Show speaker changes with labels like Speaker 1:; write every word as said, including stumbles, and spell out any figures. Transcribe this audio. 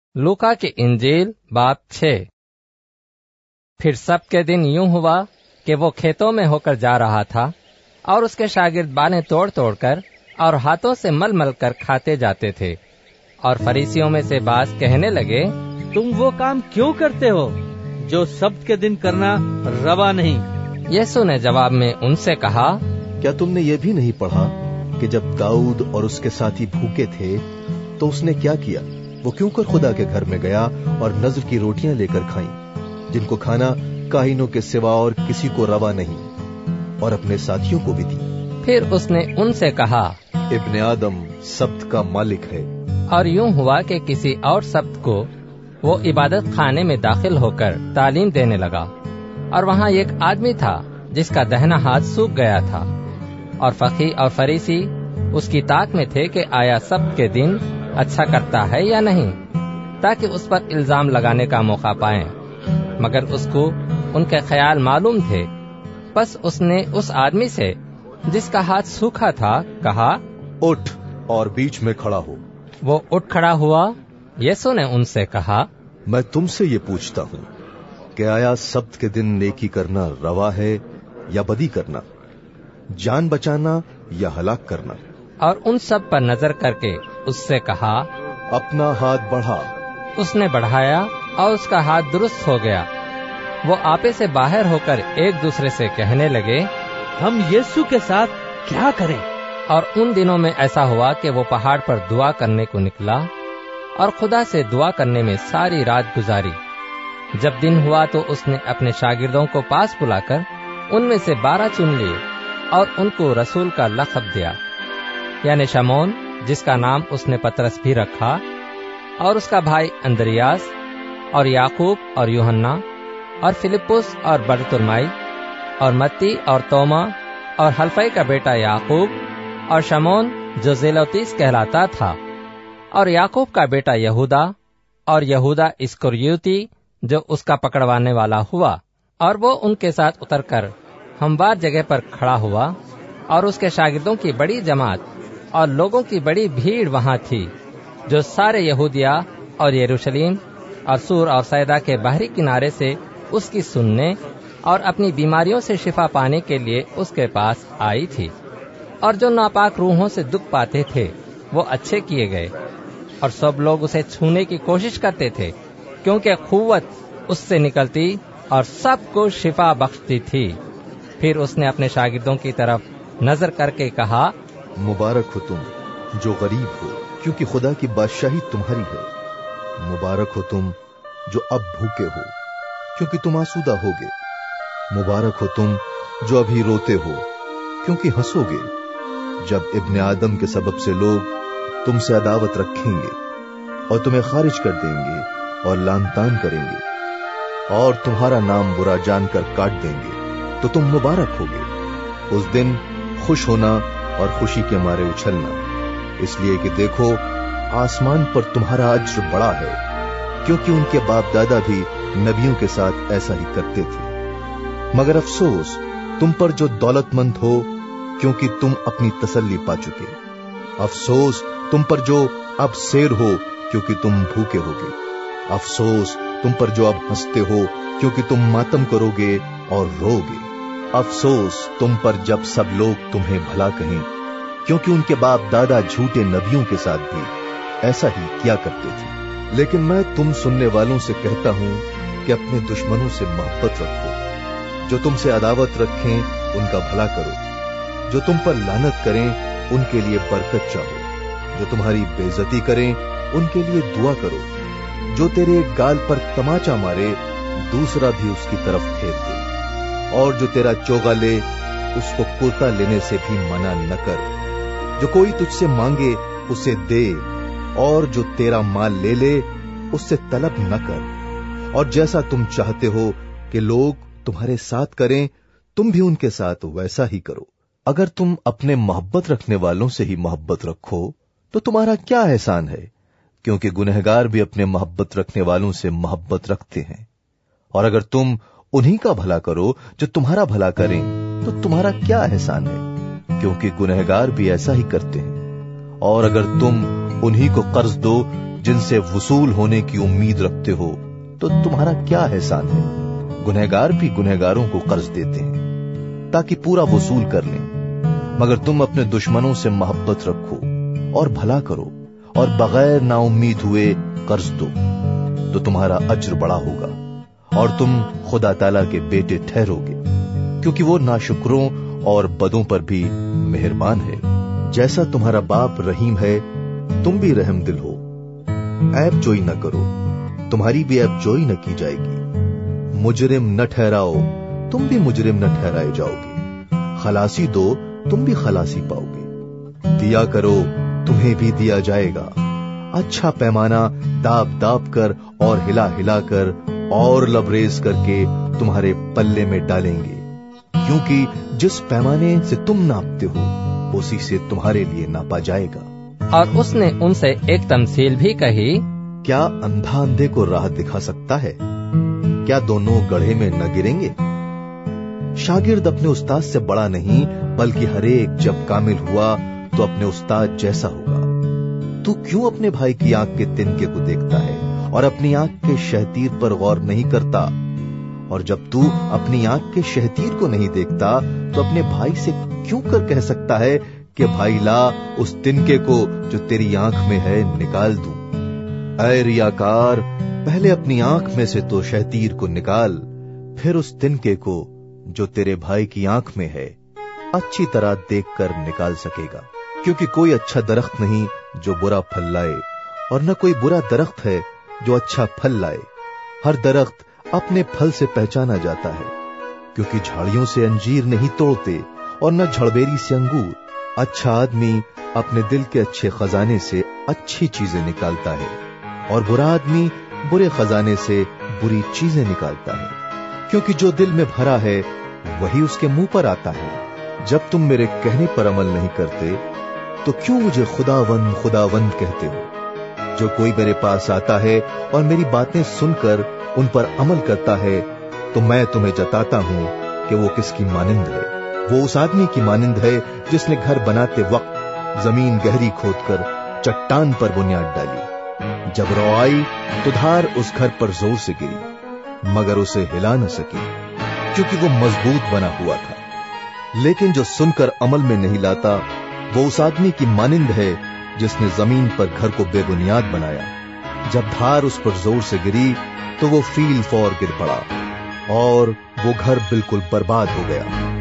Speaker 1: लूका की इंजील बाब छः। फिर सब के दिन यूं हुआ कि वो खेतों में होकर जा रहा था और उसके शागिर्द बालें तोड़ तोड़ कर और हाथों से मल मल कर खाते जाते थे। और फरीसियों में से बास कहने लगे,
Speaker 2: तुम वो काम क्यों करते हो जो सब्त के दिन करना रवा नहीं?
Speaker 1: यीशु ने जवाब में उनसे कहा,
Speaker 3: क्या तुमने ये भी नहीं पढ़ा कि जब दाऊद और उसके साथी भूखे थे तो उसने क्या किया? वो क्यों कर खुदा के घर में गया और नज़र की रोटियां लेकर खाईं, जिनको खाना काहिनों के सिवा और किसी को रवा नहीं, और अपने साथियों को भी दी।
Speaker 1: फिर उसने उनसे कहा,
Speaker 3: इब्ने आदम सब्त का मालिक है।
Speaker 1: और यूं हुआ कि किसी और सब्त को वो इबादत खाने में दाखिल होकर तालीम देने लगा। और वहाँ एक आदमी था जिसका दाहिना हाथ सूख गया था, और फकीह और फरीसी उसकी ताक में थे कि आया सब्त के दिन अच्छा करता है या नहीं, ताकि उस पर इल्जाम लगाने का मौका पाएं। मगर उसको उनके ख्याल मालूम थे। बस उसने उस आदमी से जिसका हाथ सूखा था कहा,
Speaker 3: उठ और बीच में खड़ा हो।
Speaker 1: वो उठ खड़ा हुआ। यीशु ने उनसे कहा,
Speaker 3: मैं तुमसे ये पूछता हूँ कि आया सब्त के दिन नेकी करना रवा है या बदी करना, जान बचाना या हलाक करना?
Speaker 1: और उन सब पर नजर करके उससे कहा,
Speaker 3: अपना हाथ बढ़ा।
Speaker 1: उसने बढ़ाया और उसका हाथ दुरुस्त हो गया। वो आपे से बाहर होकर एक दूसरे से कहने लगे,
Speaker 2: हम यीशु के साथ क्या करें?
Speaker 1: और उन दिनों में ऐसा हुआ कि वो पहाड़ पर दुआ करने को निकला और खुदा से दुआ करने में सारी रात गुजारी। जब दिन हुआ तो उसने अपने शागिर्दों को पास बुलाकर उनमें से बारह चुन लिए और उनको रसूल का लक़ब दिया, यानी शमौन, जिसका नाम उसने पतरस भी रखा, और उसका भाई अंद्रियास, और याकूब और यूहन्ना, और फिलिप्पुस और बरतुल्मै, और मत्ती और तोमा, और हल्फई का बेटा याकूब, और शमौन जो जेलोतीस कहलाता था, और याकूब का बेटा यहूदा, और यहूदा इस्करियोती जो उसका पकड़वाने वाला हुआ। और वो उनके साथ उतरकर हमवार जगह पर खड़ा हुआ, और उसके शागिर्दों की बड़ी जमात और लोगों की बड़ी भीड़ वहां थी, जो सारे यहूदिया और यरूशलेम और सूर और सैदा के बाहरी किनारे से उसकी सुनने और अपनी बीमारियों से शिफा पाने के लिए उसके पास आई थी। और जो नापाक रूहों से दुख पाते थे वो अच्छे किए गए, और सब लोग उसे छूने की कोशिश करते थे, क्योंकि खुव्वत उससे निकलती और सबको शिफा बख्शती थी। फिर उसने अपने शागिर्दों की तरफ नजर करके कहा,
Speaker 3: मुबारक हो तुम जो गरीब हो, क्योंकि खुदा की बादशाही तुम्हारी है। मुबारक हो तुम जो अब भूखे हो, क्योंकि तुम आसूदा होगे। मुबारक हो तुम जो अभी रोते हो, क्योंकि हंसोगे। जब इब्ने आदम के सबब से लोग तुमसे अदावत रखेंगे और तुम्हें खारिज कर देंगे और लानतान करेंगे और तुम्हारा नाम बुरा जानकर काट देंगे, तो तुम मुबारक होगे। उस दिन खुश होना और खुशी के मारे उछलना, इसलिए कि देखो आसमान पर तुम्हारा अज्र बड़ा है, क्योंकि उनके बाप दादा भी नबियों के साथ ऐसा ही करते थे। मगर अफसोस तुम पर जो दौलतमंद हो, क्योंकि तुम अपनी तसल्ली पा चुके। अफसोस तुम पर जो अब शेर हो, क्योंकि तुम भूखे होगे। अफसोस तुम पर जो अब हंसते हो, क्योंकि तुम मातम करोगे और रोगे। अफसोस तुम पर जब सब लोग तुम्हें भला कहें, क्योंकि उनके बाप दादा झूठे नबियों के साथ भी ऐसा ही किया करते थे। लेकिन मैं तुम सुनने वालों से कहता हूं कि अपने दुश्मनों से मोहब्बत रखो, जो तुमसे अदावत रखें उनका भला करो, जो तुम पर लानत करें उनके लिए बरकत चाहो, जो तुम्हारी बेइज्जती करें उनके लिए दुआ करो, जो तेरे गाल पर तमाचा मारे दूसरा भी उसकी तरफ फेर दे, और जो तेरा चोगा ले उसको कुर्ता लेने से भी मना न कर। जो कोई तुझसे मांगे उसे दे, और जो तेरा माल ले ले उससे तलब न कर। और जैसा तुम चाहते हो कि लोग तुम्हारे साथ करें, तुम भी उनके साथ वैसा ही करो। अगर तुम अपने मोहब्बत रखने वालों से ही मोहब्बत रखो तो तुम्हारा क्या एहसान है, क्योंकि गुनहगार भी अपने मोहब्बत रखने वालों से मोहब्बत रखते हैं। और अगर तुम उन्हीं का भला करो जो तुम्हारा भला करें, तो तुम्हारा क्या एहसान है, क्योंकि गुनहगार भी ऐसा ही करते हैं। और अगर तुम उन्हीं को कर्ज दो जिनसे वसूल होने की उम्मीद रखते हो तो तुम्हारा क्या एहसान है। गुनहगार भी गुनहगारों को कर्ज देते हैं ताकि पूरा वसूल कर लें, मगर तुम अपने दुश्मनों से मोहब्बत रखो और भला करो और बगैर नाउम्मीद हुए कर्ज दो तो तुम्हारा अज्र बड़ा होगा और तुम खुदा ताला के बेटे ठहरोगे, क्योंकि वो नाशुक्रों और बदों पर भी मेहरबान है। जैसा तुम्हारा बाप रहीम है तुम भी रहम दिल हो। ऐब जोई न करो, तुम्हारी भी ऐब जोई न की जाएगी। मुजरिम न ठहराओ, तुम भी मुजरिम न ठहराए जाओगे। खलासी दो, तुम भी खलासी पाओगे। दिया करो, तुम्हें भी दिया जाएगा। अच्छा पैमाना दाब दाब कर और हिला हिला कर और लबरेज करके तुम्हारे पल्ले में डालेंगे, क्योंकि जिस पैमाने से तुम नापते हो उसी से तुम्हारे लिए नापा जाएगा।
Speaker 1: और उसने उनसे एक तमसील भी कही,
Speaker 3: क्या अंधा अंधे को राह दिखा सकता है? क्या दोनों गड्ढे में न गिरेंगे? शागिर्द अपने उस्ताद से बड़ा नहीं, बल्कि हरेक जब कामिल हुआ तो अपने उस्ताद जैसा होगा। तू क्यों अपने भाई की आंख के तिनके को देखता है और अपनी आंख के शहतीर पर गौर नहीं करता? और जब तू अपनी आंख के शहतीर को नहीं देखता तो अपने भाई से क्यों कर कह सकता है कि भाई ला उस तिनके को जो तेरी आंख में है निकाल दूं? ऐ रियाकार, पहले अपनी आंख में से तो शहतीर को निकाल, फिर उस तिनके को जो तेरे भाई की आंख में है अच्छी तरह देखकर निकाल सकेगा। क्योंकि कोई अच्छा दरख्त नहीं जो बुरा फल लाए, और न कोई बुरा दरख्त है जो अच्छा फल लाए। हर दरख्त अपने फल से पहचाना जाता है, क्योंकि झाड़ियों से अंजीर नहीं तोड़ते और न झड़बेरी से अंगूर। अच्छा आदमी अपने दिल के अच्छे खजाने से अच्छी चीजें निकालता है, और बुरा आदमी बुरे खजाने से बुरी चीजें निकालता है, क्योंकि जो दिल में भरा है वही उसके मुंह पर आता है। जब तुम मेरे कहने पर अमल नहीं करते तो क्यों मुझे खुदावंद खुदावंद कहते हो? जो कोई मेरे पास आता है और मेरी बातें सुनकर उन पर अमल करता है तो मैं तुम्हें जताता हूं कि वो किसकी मानिंद है। वो उस आदमी की मानिंद है जिसने घर बनाते वक्त जमीन गहरी खोदकर चट्टान पर बुनियाद डाली। जब रौ आई तो धार उस घर पर जोर से गिरी, मगर उसे हिला न सकी, क्योंकि वो मजबूत बना हुआ था। लेकिन जो सुनकर अमल में नहीं लाता वो उस आदमी की मानिंद है जिसने जमीन पर घर को बेबुनियाद बनाया। जब धार उस पर जोर से गिरी तो वो फील फौर गिर पड़ा और वो घर बिल्कुल बर्बाद हो गया।